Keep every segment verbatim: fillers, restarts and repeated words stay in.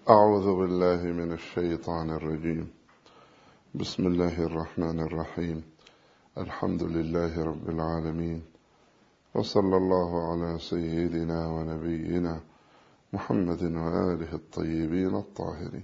أعوذ بالله من الشيطان الرجيم. بسم الله الرحمن الرحيم. الحمد لله رب العالمين، وصلى الله على سيدنا ونبينا محمد وآله الطيبين الطاهرين.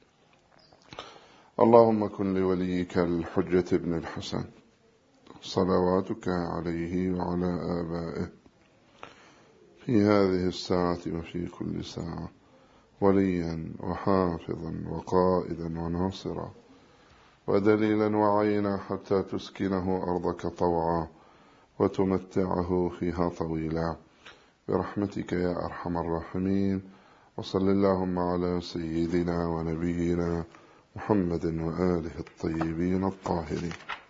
اللهم كن لوليك الحجة بن الحسن صلواتك عليه وعلى آبائه في هذه الساعة وفي كل ساعة وليا وحافظا وقائدا وناصرا ودليلا وعينا حتى تسكنه أرضك طوعا وتمتعه فيها طويلا برحمتك يا أرحم الراحمين. وصل اللهم على سيدنا ونبينا محمد وآله الطيبين الطاهرين.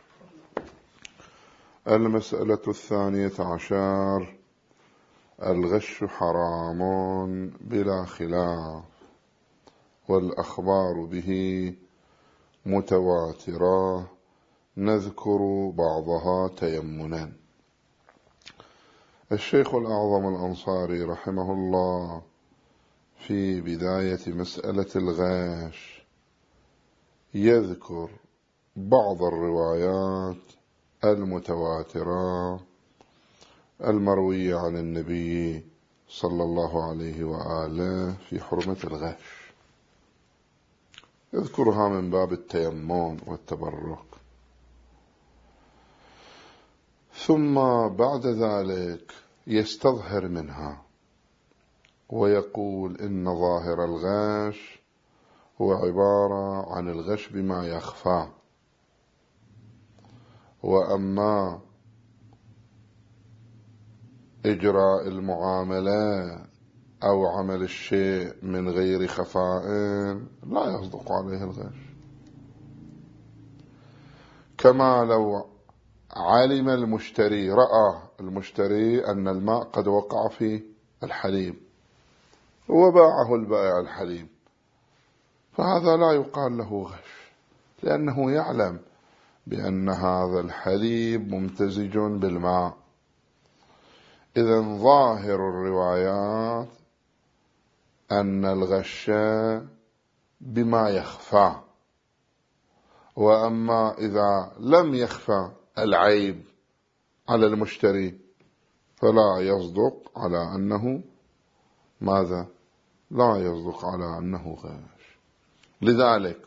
المسألة الثانية عشر: الغش حرام بلا خلاف، والأخبار به متواترة، نذكر بعضها تيمنا. الشيخ الأعظم الأنصاري رحمه الله في بداية مسألة الغش يذكر بعض الروايات المتواترة المروية عن النبي صلى الله عليه وآله في حرمة الغش، يذكرها من باب التيمم والتبرك. ثم بعد ذلك يستظهر منها ويقول إن ظاهر الغش هو عبارة عن الغش بما يخفى، وأما إجراء المعاملة أو عمل الشيء من غير خفاء لا يصدق عليه الغش. كما لو علم المشتري، رأى المشتري أن الماء قد وقع في الحليب وباعه البائع الحليب، فهذا لا يقال له غش، لأنه يعلم بأن هذا الحليب ممتزج بالماء. إذن ظاهر الروايات أن الغش بما يخفى، وأما إذا لم يخفى العيب على المشتري فلا يصدق على أنه ماذا؟ لا يصدق على أنه غش. لذلك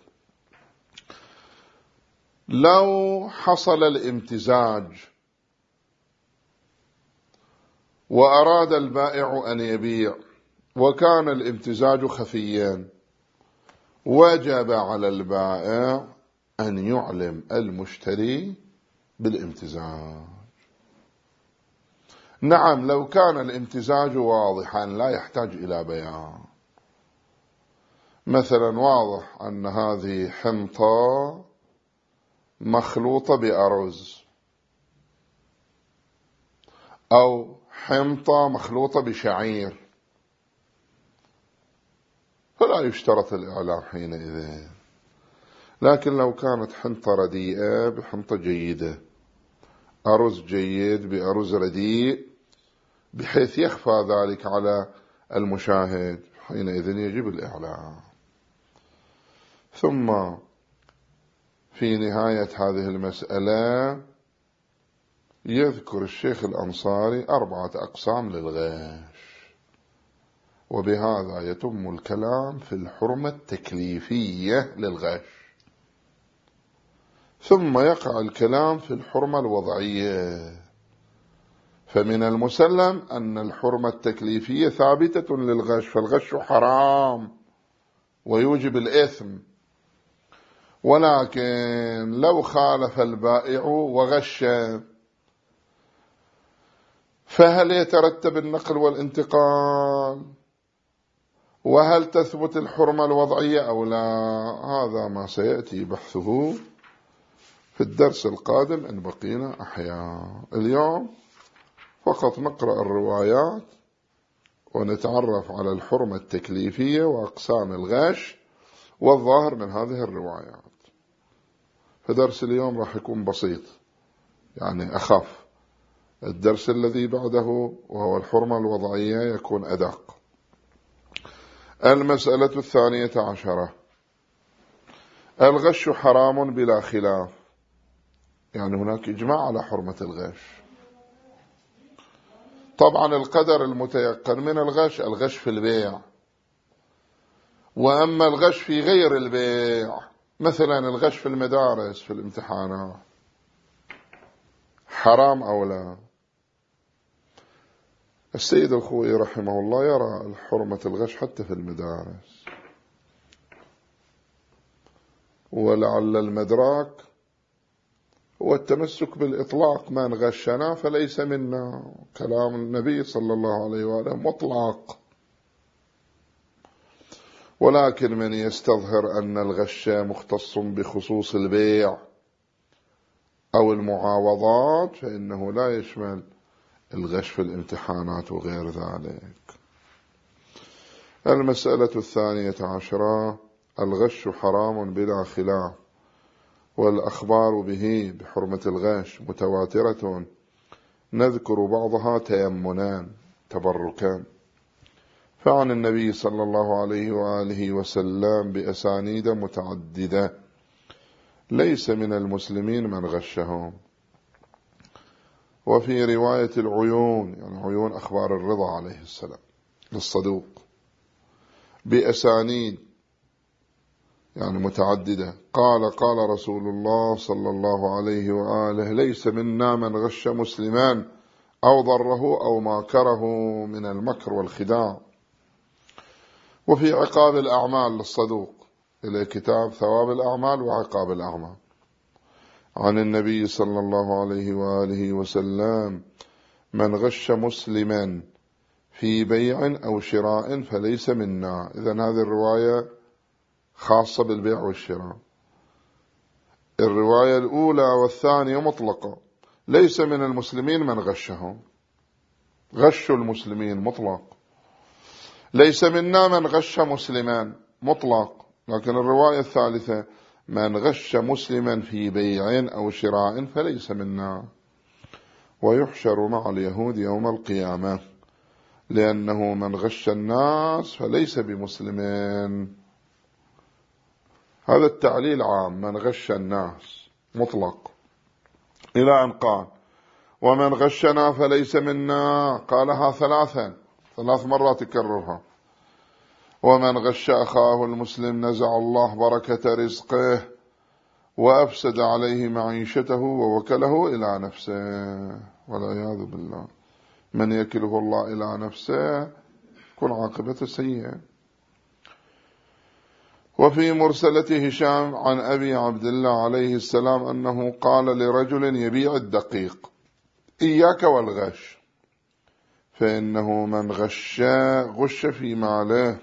لو حصل الامتزاج وأراد البائع أن يبيع وكان الامتزاج خفيا، وجب على البائع أن يعلم المشتري بالامتزاج. نعم، لو كان الامتزاج واضحا لا يحتاج إلى بيان، مثلا واضح أن هذه حنطة مخلوطة بأرز أو حنطة مخلوطة بشعير، فلا يشترط الإعلام حينئذ. لكن لو كانت حنطة رديئة بحنطة جيدة، أرز جيد بأرز رديء، بحيث يخفى ذلك على المشاهد، حينئذ يجب الإعلام. ثم في نهاية هذه المسألة يذكر الشيخ الأنصاري أربعة أقسام للغش، وبهذا يتم الكلام في الحرمة التكليفية للغش. ثم يقع الكلام في الحرمة الوضعية، فمن المسلم أن الحرمة التكليفية ثابتة للغش، فالغش حرام ويوجب الإثم. ولكن لو خالف البائع وغش فهل يترتب النقل والانتقال؟ وهل تثبت الحرمة الوضعية أو لا؟ هذا ما سيأتي بحثه في الدرس القادم إن بقينا أحياء. اليوم فقط نقرأ الروايات ونتعرف على الحرمة التكليفية وأقسام الغش والظاهر من هذه الروايات. فدرس اليوم راح يكون بسيط، يعني أخف. الدرس الذي بعده وهو الحرمة الوضعية يكون أدق. المسألة الثانية عشرة: الغش حرام بلا خلاف، يعني هناك إجماع على حرمة الغش. طبعا القدر المتيقن من الغش الغش في البيع، وأما الغش في غير البيع مثلا الغش في المدارس في الامتحانات حرام أو لا؟ السيد الخوئي رحمه الله يرى حرمة الغش حتى في المدارس، ولعل المدراك هو التمسك بالإطلاق: من غشنا فليس منا. كلام النبي صلى الله عليه وآله مطلق، ولكن من يستظهر أن الغش مختص بخصوص البيع أو المعاوضات فإنه لا يشمل الغش في الامتحانات وغير ذلك. المسألة الثانية عشرة: الغش حرام بلا خلاف، والأخبار به بحرمة الغش متواترة، نذكر بعضها تيمنا تبركا. فعن النبي صلى الله عليه وآله وسلم بأسانيد متعددة: ليس من المسلمين من غشهم. وفي رواية العيون، يعني عيون أخبار الرضا عليه السلام للصدوق، بأسانيد يعني متعددة، قال قال رسول الله صلى الله عليه وآله: ليس منا من غش مسلمان أو ضره أو ماكره من المكر والخداع. وفي عقاب الأعمال للصدوق، إلى كتاب ثواب الأعمال وعقاب الأعمال، عن النبي صلى الله عليه وآله وسلم: من غش مسلما في بيع أو شراء فليس منا. إذن هذه الرواية خاصة بالبيع والشراء. الرواية الأولى والثانية مطلقة: ليس من المسلمين من غشهم، غش المسلمين مطلق. ليس منا من غش مسلما مطلق. لكن الرواية الثالثة: من غش مسلما في بيع أو شراء فليس منا، ويحشر مع اليهود يوم القيامة، لأنه من غش الناس فليس بمسلمين. هذا التعليل عام: من غش الناس مطلق، إلى أن قال: ومن غشنا فليس منا. قالها ثلاثا، ثلاث مرات تكررها: ومن غش أخاه المسلم نزع الله بركة رزقه وأفسد عليه معيشته ووكله إلى نفسه، والعياذ بالله. من يكله الله إلى نفسه كن عاقبته سيئة. وفي مرسلة هشام عن أبي عبد الله عليه السلام أنه قال لرجل يبيع الدقيق: إياك والغش، فإنه من غش غش في ماله،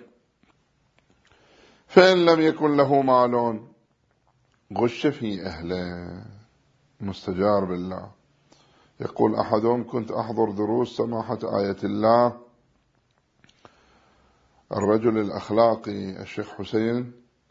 فإن لم يكن له مال غش في أهله. مستجار بالله. يقول أحدهم: كنت أحضر دروس سماحة آية الله الرجل الأخلاقي الشيخ حسين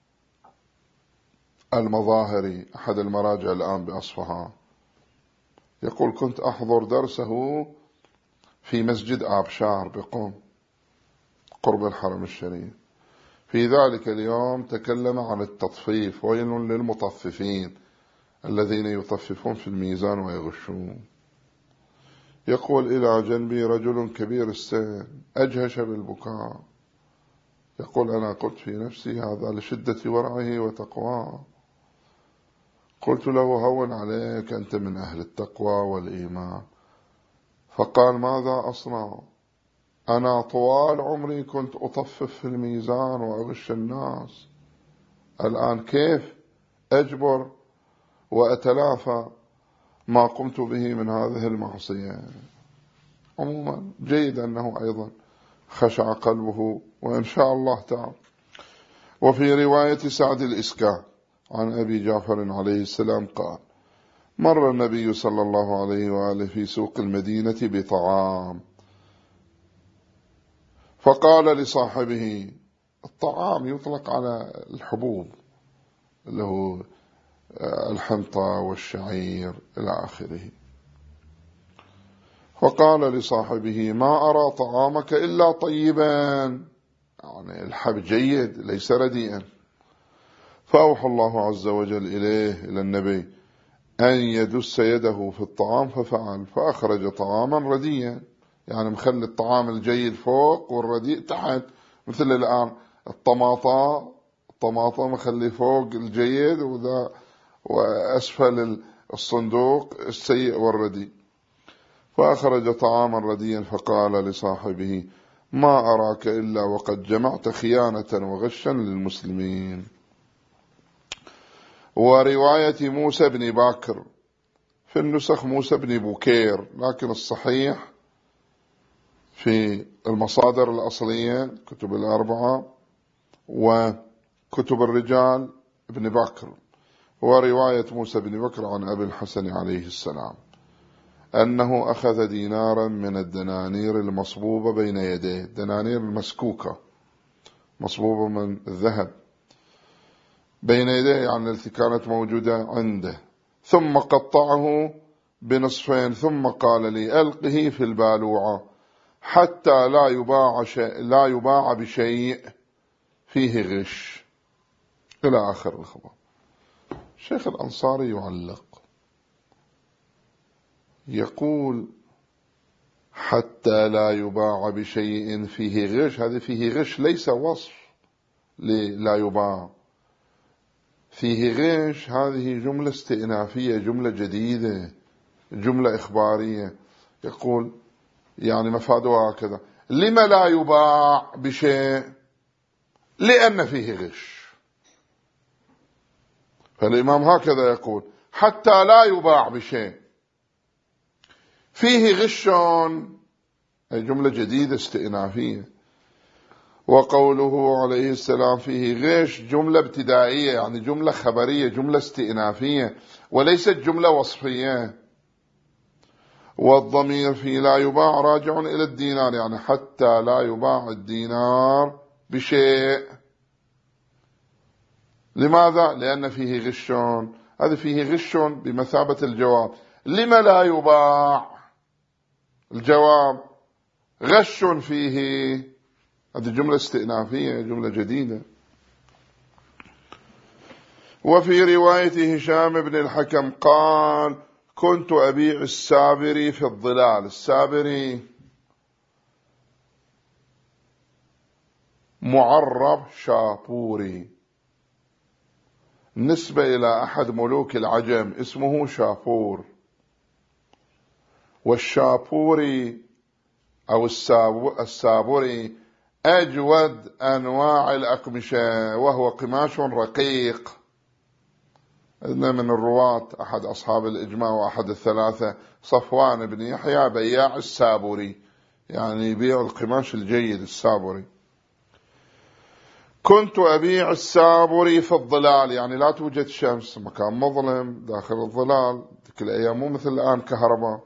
المظاهري، أحد المراجع الآن بأصفهان. يقول: كنت أحضر درسه في مسجد آبشار بقم قرب الحرم الشريف. في ذلك اليوم تكلم عن التطفيف: ويل للمطففين الذين يطففون في الميزان ويغشون. يقول: إلى جنبي رجل كبير السن أجهش بالبكاء. يقول: أنا قلت في نفسي هذا لشدة ورعه وتقواه. قلت له: هون عليك، أنت من أهل التقوى والإيمان. فقال: ماذا أصنع؟ أنا طوال عمري كنت أطفف في الميزان وأغش الناس، الآن كيف أجبر وأتلافى ما قمت به من هذه المعصية؟ عموما جيد أنه أيضا خشع قلبه، وإن شاء الله تعالى. وفي رواية سعد الإسكان عن أبي جعفر عليه السلام قال: مر النبي صلى الله عليه وآله في سوق المدينة بطعام، فقال لصاحبه: الطعام يطلق على الحبوب اللي هو الحنطة والشعير إلى آخره. فقال لصاحبه: ما أرى طعامك إلا طيبا، يعني الحب جيد ليس رديئا. فأوحى الله عز وجل إليه إلى النبي أن يدس يده في الطعام، ففعل، فأخرج طعاما رديا، يعني مخلي الطعام الجيد فوق والرديء تحت، مثل الآن الطماطة الطماطة مخلي فوق الجيد وذا وأسفل الصندوق السيء والرديء. فأخرج طعاما رديا فقال لصاحبه ما أراك إلا وقد جمعت خيانة وغشا للمسلمين. ورواية موسى بن بكر في النسخ موسى بن بكير، لكن الصحيح في المصادر الأصلية كتب الأربعة وكتب الرجال ابن بكر. ورواية موسى بن بكر عن أبي الحسن عليه السلام أنه أخذ دينارا من الدنانير المصبوبة بين يديه، الدنانير المسكوكة مصبوبة من الذهب بين يديه، يعني التي كانت موجودة عنده، ثم قطعه بنصفين، ثم قال لي ألقه في البالوعة حتى لا يباع شيء لا يباع بشيء فيه غش، إلى آخر الخبر. الشيخ الأنصاري يعلق يقول حتى لا يباع بشيء فيه غش، هذا فيه غش ليس وصف لا يباع، فيه غش هذه جملة استئنافية، جملة جديدة، جملة إخبارية. يقول يعني مفادها هكذا: لما لا يباع بشيء؟ لأن فيه غش. فالإمام هكذا يقول حتى لا يباع بشيء فيه غش، أي جملة جديدة استئنافية. وقوله عليه السلام فيه غش جملة ابتدائية، يعني جملة خبرية، جملة استئنافية وليست جملة وصفية. والضمير في لا يباع راجع إلى الدينار، يعني حتى لا يباع الدينار بشيء. لماذا؟ لأن فيه غش، هذا فيه غش بمثابة الجواب. لما لا يباع؟ الجواب غش فيه، هذه جملة استئنافية، جملة جديدة. وفي رواية هشام بن الحكم قال كنت أبيع السابري في الظلال. السابري معرب شاپوري، نسبة إلى أحد ملوك العجم اسمه شاپور. والشاپوري أو السابري أجود أنواع الأقمشة، وهو قماش رقيق. إن من الرواة أحد أصحاب الإجماع وأحد الثلاثة صفوان بن يحيى بياع السابري، يعني يبيع القماش الجيد السابري. كنت أبيع السابري في الظلال، يعني لا توجد شمس، مكان مظلم داخل الظلال، تلك الأيام مو مثل الآن كهرباء.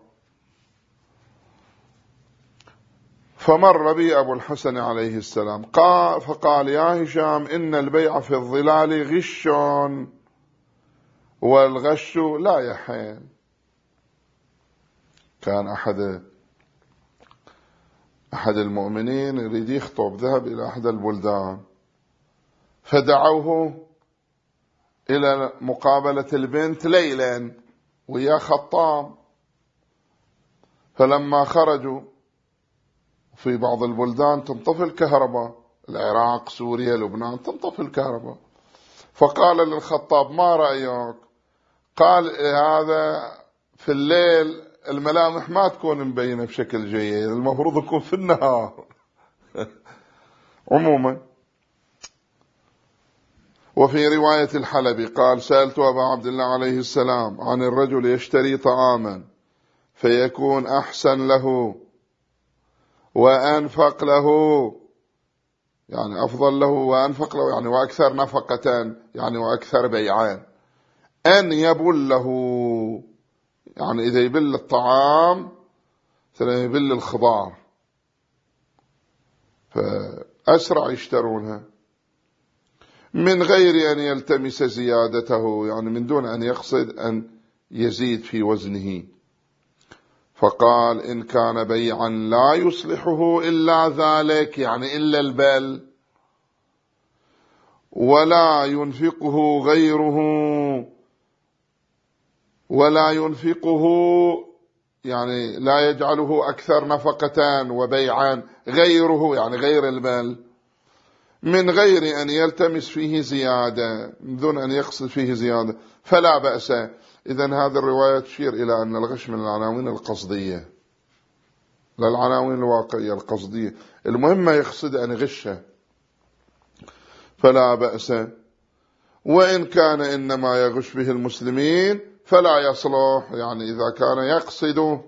فمر بي أبو الحسن عليه السلام قال فقال يا هشام إن البيع في الظلال غش، والغش لا يحل. كان أحد أحد المؤمنين يريد يخطب، ذهب إلى أحد البلدان فدعوه إلى مقابلة البنت ليلا ويا خطاب. فلما خرجوا في بعض البلدان تنطفي الكهرباء، العراق سوريا لبنان تنطفي الكهرباء. فقال للخطاب ما رأيك؟ قال هذا في الليل الملامح ما تكون مبينة بشكل جيد، المفروض يكون في النهار. عموما. وفي رواية الحلبي قال سألت أبا عبد الله عليه السلام عن الرجل يشتري طعاما فيكون أحسن له وأنفق له، يعني أفضل له وأنفق له، يعني وأكثر نفقة، يعني وأكثر بيعان، أن يبل له، يعني إذا يبل الطعام يبل الخضار، فأسرع يشترونها من غير أن يلتمس زيادته، يعني من دون أن يقصد أن يزيد في وزنه. فقال إن كان بيعا لا يصلحه إلا ذلك، يعني إلا البل، ولا ينفقه غيره، ولا ينفقه يعني لا يجعله أكثر نفقة وبيعا غيره، يعني غير المال، من غير أن يلتمس فيه زيادة، من دون أن يقصد فيه زيادة، فلا بأس. إذن هذه الرواية تشير إلى أن الغش من العناوين القصدية، لا العناوين الواقعية، القصدية، المهمة يقصد أن يغشه، فلا بأس. وإن كان إنما يغش به المسلمين فلا يصلح، يعني إذا كان يقصد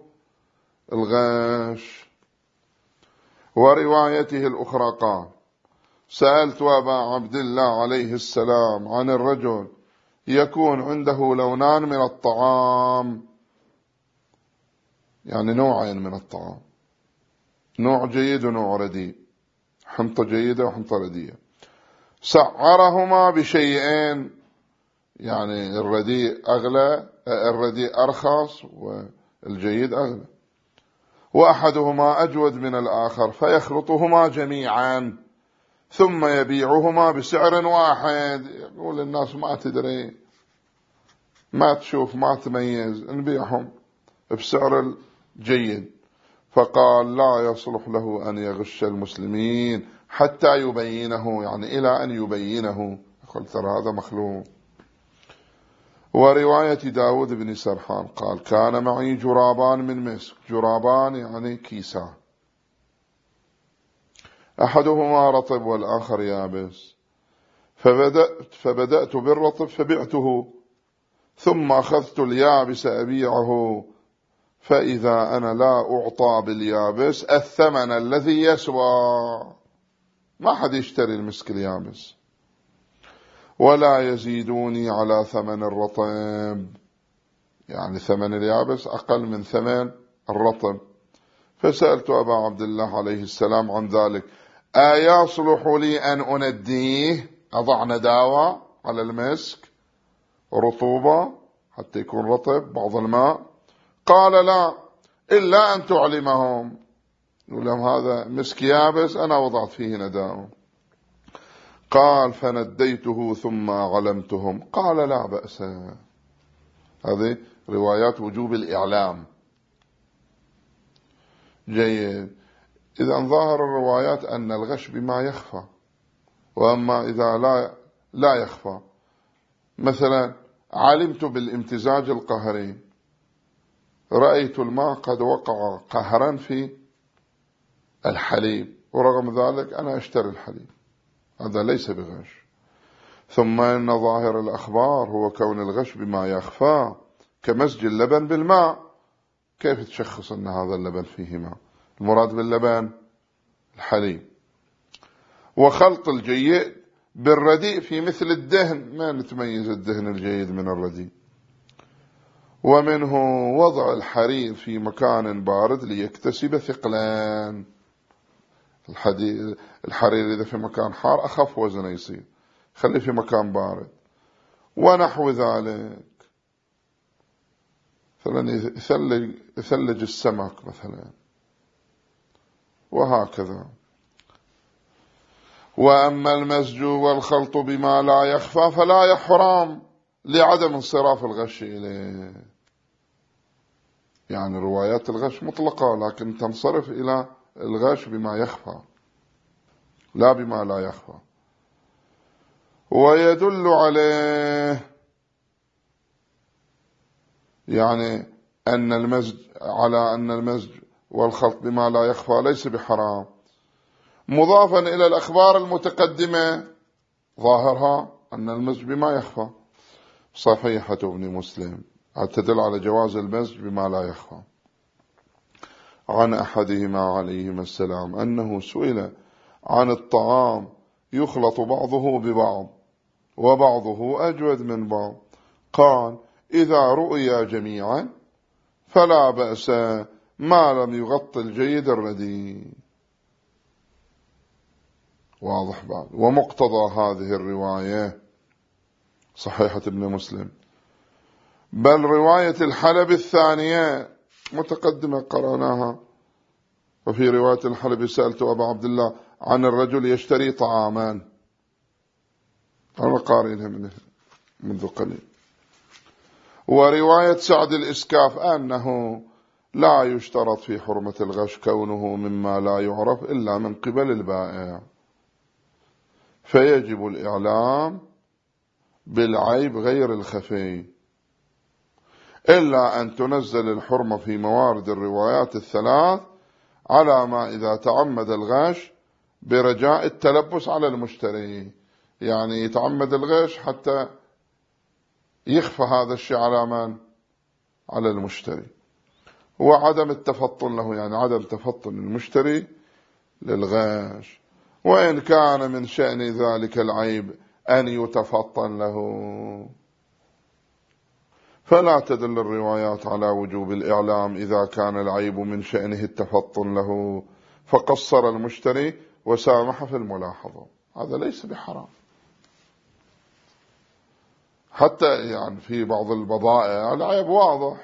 الغش. وروايته الأخرى قال: سألت أبا عبد الله عليه السلام عن الرجل يكون عنده لونان من الطعام، يعني نوعين من الطعام، نوع جيد ونوع رديء، حنطة جيدة وحنطة رديئة، سعرهما بشيئين، يعني الرديء أغلى، الرديء أرخص والجيد أغلى، وأحدهما أجود من الآخر، فيخلطهما جميعا ثم يبيعهما بسعر واحد. يقول الناس ما تدري، ما تشوف، ما تميز، نبيعهم بسعر الجيد. فقال: لا يصلح له أن يغش المسلمين حتى يبينه، يعني إلى أن يبينه. قلت ترى هذا مخلوق. ورواية داود بن سرحان قال: كان معي جرابان من مسك، جرابان يعني كيسان، أحدهما رطب والآخر يابس، فبدأت, فبدأت بالرطب فبعته، ثم أخذت اليابس أبيعه، فإذا أنا لا أعطى باليابس الثمن الذي يسوى، ما حد يشتري المسك اليابس، ولا يزيدوني على ثمن الرطب، يعني ثمن اليابس أقل من ثمن الرطب. فسألت أبا عبد الله عليه السلام عن ذلك: أيصلح لي أن أنديه، أضع نداوة على المسك، رطوبة حتى يكون رطب بعض الماء؟ قال: لا، إلا أن تعلمهم، يقول لهم هذا مسك يابس أنا وضعت فيه نداوة. قال: فنديته ثم علمتهم. قال: لا بأس. هذه روايات وجوب الإعلام. جيد. إذا ظاهر الروايات أن الغش بما يخفى، وأما إذا لا لا يخفى، مثلا علمت بالامتزاج القهري، رأيت الماء قد وقع قهرا في الحليب، ورغم ذلك أنا أشتري الحليب، هذا ليس بغش. ثم إن ظاهر الأخبار هو كون الغش بما يخفى، كمزج اللبن بالماء، كيف تشخص أن هذا اللبن فيه ماء؟ المراد باللبن الحليب. وخلط الجيد بالرديء في مثل الدهن، ما نتميز الدهن الجيد من الرديء. ومنه وضع الحرير في مكان بارد ليكتسب ثقلان، الحرير إذا في مكان حار أخف وزنه يصير، خليه في مكان بارد. ونحو ذلك، مثلا يثلج, يثلج السمك مثلا، وهكذا. وأما المزج والخلط بما لا يخفى فلا يحرم لعدم انصراف الغش إليه، يعني روايات الغش مطلقة لكن تنصرف إلى الغش بما يخفى لا بما لا يخفى. ويدل عليه يعني أن المزج على أن المزج والخلط بما لا يخفى ليس بحرام، مضافا إلى الأخبار المتقدمة ظاهرها أن المزج بما يخفى، صحيحة ابن مسلم تدل على جواز المزج بما لا يخفى. عن أحدهما عليهما السلام أنه سئل عن الطعام يخلط بعضه ببعض وبعضه أجود من بعض، قال: إذا رؤيا جميعا فلا بأس ما لم يغطي الجيد الرديء. واضح بعد. ومقتضى هذه الرواية صحيحة ابن مسلم، بل رواية الحلب الثانية متقدمة قرأناها. وفي رواية الحلب سألت أبا عبد الله عن الرجل يشتري طعاما، أنا قارئها منه منذ قليل. ورواية سعد الإسكاف أنه لا يشترط في حرمة الغش كونه مما لا يعرف إلا من قبل البائع، فيجب الإعلام بالعيب غير الخفي، إلا أن تنزل الحرمة في موارد الروايات الثلاث على ما إذا تعمد الغش برجاء التلبس على المشتري، يعني يتعمد الغش حتى يخفى هذا الشيء على من؟ على المشتري. وعدم التفطن له، يعني عدم تفطن المشتري للغش، وإن كان من شأن ذلك العيب أن يتفطن له، فلا تدل الروايات على وجوب الإعلام إذا كان العيب من شأنه التفطن له، فقصر المشتري وسامح في الملاحظة، هذا ليس بحرام. حتى يعني في بعض البضائع العيب واضح،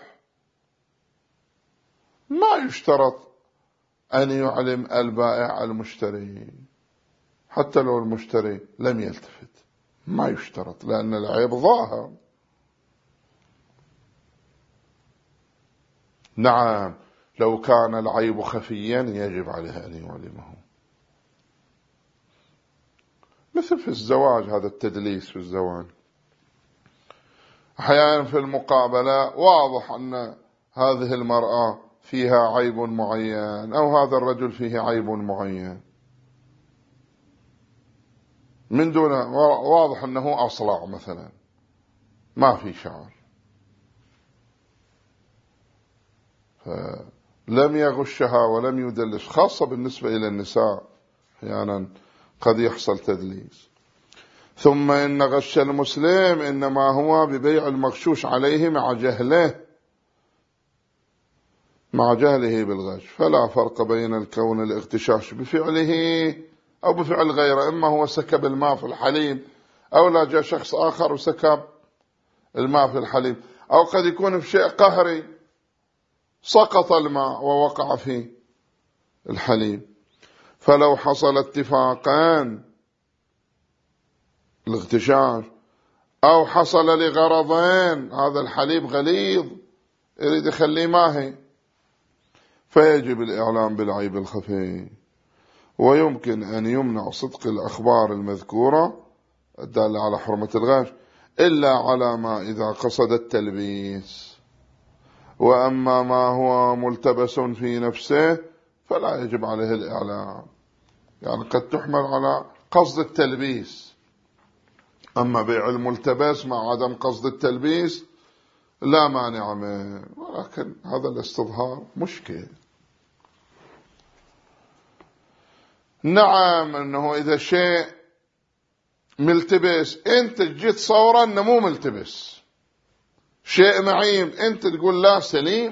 ما يشترط أن يعلم البائع المشتري حتى لو المشتري لم يلتفت، ما يشترط لأن العيب ظاهر. نعم، لو كان العيب خفيا يجب عليه أن يعلمه، مثل في الزواج، هذا التدليس في الزواج. أحيانا في المقابلة واضح أن هذه المرأة فيها عيب معين أو هذا الرجل فيه عيب معين، من دون واضح أنه أصلع مثلا، ما في شعر، فلم يغشها ولم يدلس، خاصة بالنسبة إلى النساء أحيانا قد يحصل تدليس. ثم إن غش المسلم إنما هو ببيع المغشوش عليه مع جهله مع جهله بالغش، فلا فرق بين الكون الاغتشاش بفعله أو بفعل غيره، إما هو سكب الماء في الحليب أو لا جاء شخص آخر وسكب الماء في الحليب، أو قد يكون في شيء قهري سقط الماء ووقع في الحليب. فلو حصل اتفاقان الاغتشاش أو حصل لغرضين، هذا الحليب غليظ يريد يخليه ماهي، فيجب الإعلام بالعيب الخفي. ويمكن أن يمنع صدق الأخبار المذكورة الدالة على حرمة الغش إلا على ما إذا قصد التلبيس، وأما ما هو ملتبس في نفسه فلا يجب عليه الإعلام، يعني قد تحمل على قصد التلبيس، أما بيع الملتبس مع عدم قصد التلبيس لا مانع منه، ولكن هذا الاستظهار مشكل. نعم، أنه إذا شيء ملتبس أنت جيت صورا أنه مو ملتبس، شيء معيب أنت تقول لا سليم،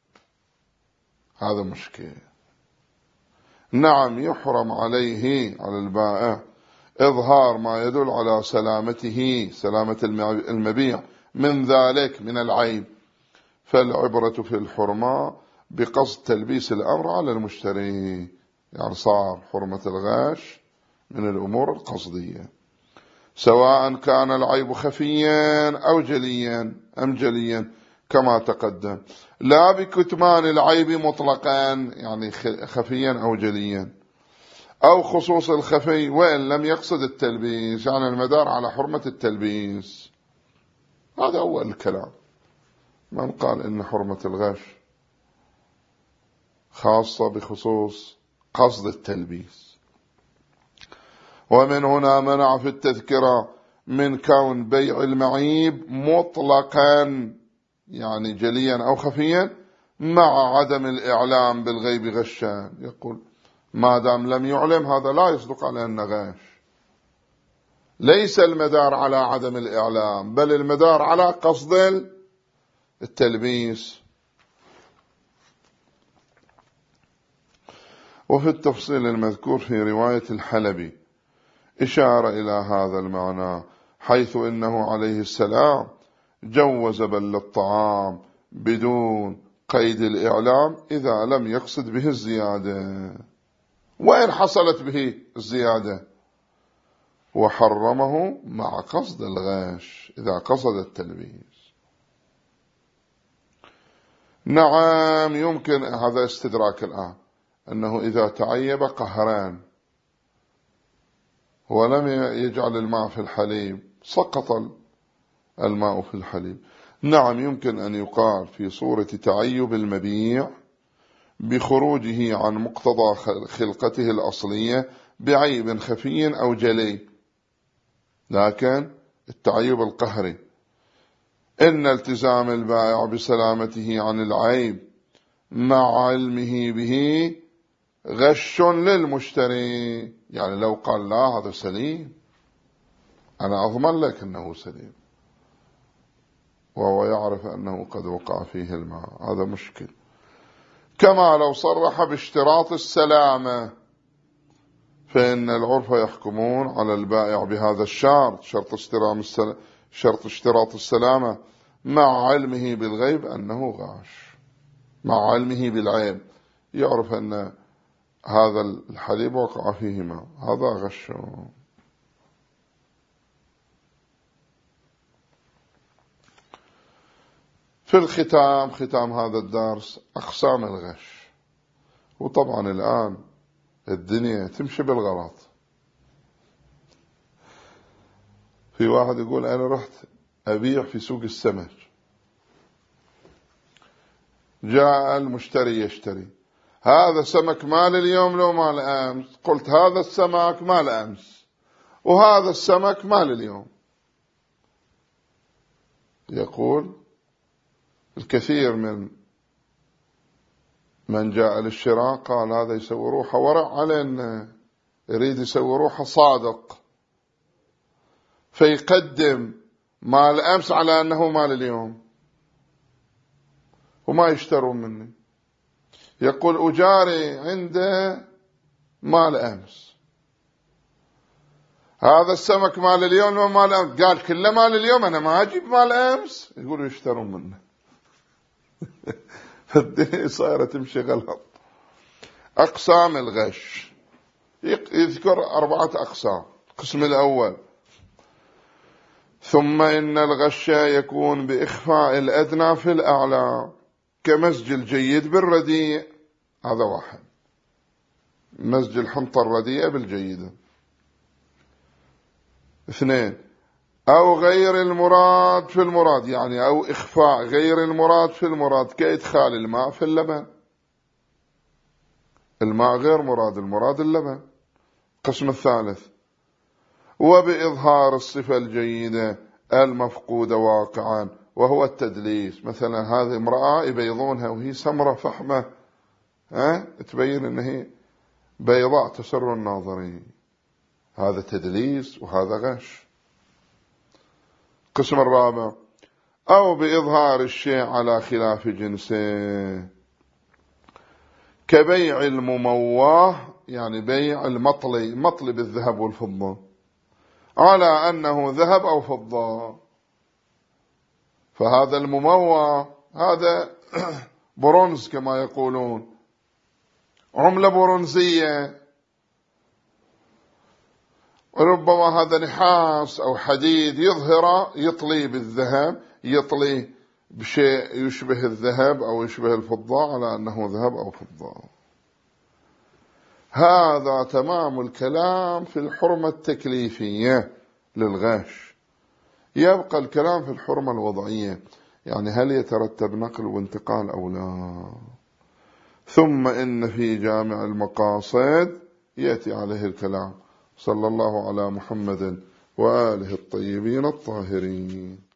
هذا مشكل. نعم، يحرم عليه على البائع إظهار ما يدل على سلامته، سلامة المبيع من ذلك من العيب، فالعبرة في الحرمة بقصد تلبيس الأمر على المشتري، يعني صار حرمة الغش من الأمور القصدية، سواء كان العيب خفيا أو جليا أم جليا كما تقدم، لا بكتمان العيب مطلقا يعني خفيا أو جليا، أو خصوص الخفي وإن لم يقصد التلبيس، يعني المدار على حرمة التلبيس. هذا أول الكلام، من قال إن حرمة الغش خاصة بخصوص قصد التلبيس. ومن هنا منع في التذكرة من كون بيع المعيب مطلقا يعني جليا أو خفيا مع عدم الإعلام بالغيب غشا، يقول ما دام لم يعلم هذا لا يصدق على أنه غش، ليس المدار على عدم الإعلام بل المدار على قصد التلبيس. وفي التفصيل المذكور في رواية الحلبي إشارة إلى هذا المعنى، حيث إنه عليه السلام جوز بل الطعام بدون قيد الإعلام إذا لم يقصد به الزيادة. وإن حصلت به الزيادة وحرمه مع قصد الغش إذا قصد التلبيس. نعم يمكن، هذا استدراك الآن، أنه إذا تعيب قهران ولم يجعل الماء في الحليب سقط الماء في الحليب. نعم يمكن أن يقال في صورة تعيب المبيع بخروجه عن مقتضى خلقته الأصلية بعيب خفي أو جلي، لكن التعيب القهري إن التزام البائع بسلامته عن العيب مع علمه به غش للمشتري. يعني لو قال لا هذا سليم، أنا أضمن لك أنه سليم، وهو يعرف أنه قد وقع فيه الماء، هذا مشكل. كما لو صرح باشتراط السلامة، فإن العرف يحكمون على البائع بهذا الشرط، شرط شرط اشتراط السلامة مع علمه بالغيب أنه غاش، مع علمه بالعيب، يعرف أن هذا الحليب وقع فيه ماء، هذا غش. في الختام، ختام هذا الدرس، أقسام الغش. وطبعا الآن الدنيا تمشي بالغلط. في واحد يقول أنا رحت أبيع في سوق السمك، جاء المشتري يشتري، هذا سمك مال اليوم لو مال أمس؟ قلت هذا السمك مال أمس وهذا السمك مال اليوم. يقول الكثير من من جاء للشراء قال هذا يسوي روحه ورع علينا، يريد يسوي روحه صادق، فيقدم مال أمس على أنه مال اليوم وما يشترون مني. يقول أجاري عنده مال أمس، هذا السمك مال اليوم ومال أمس، قال كله مال اليوم أنا ما أجيب مال أمس، يقولوا يشترون منه. فالدنيا صايرة تمشي غلط. أقسام الغش، يذكر أربعة أقسام. القسم الأول: ثم إن الغش يكون بإخفاء الأدنى في الأعلى كمزج الجيد بالرديء، هذا واحد، مزج الحنطة الرديئة بالجيدة. اثنين: أو غير المراد في المراد، يعني أو إخفاء غير المراد في المراد كإدخال الماء في اللبن، الماء غير مراد، المراد اللبن. القسم الثالث: وبإظهار الصفة الجيدة المفقودة واقعا، وهو التدليس. مثلا هذه امرأة يبيضونها وهي سمرة فحمة، ها تبين أنها بيضاء تسر الناظرين، هذا تدليس وهذا غش. القسم الرابع: أو بإظهار الشيء على خلاف جنسه كبيع الممواه، يعني بيع المطلي، مطلي بالذهب والفضة على أنه ذهب أو فضة، فهذا الممواه هذا برونز كما يقولون، عملة برونزية، وربما هذا نحاس أو حديد يظهر، يطلي بالذهب، يطلي بشيء يشبه الذهب أو يشبه الفضة على أنه ذهب أو فضة. هذا تمام الكلام في الحرمة التكليفية للغش. يبقى الكلام في الحرمة الوضعية، يعني هل يترتب نقل وانتقال أو لا. ثم إن في جامع المقاصد يأتي عليه الكلام. صلى الله على محمد وآله الطيبين الطاهرين.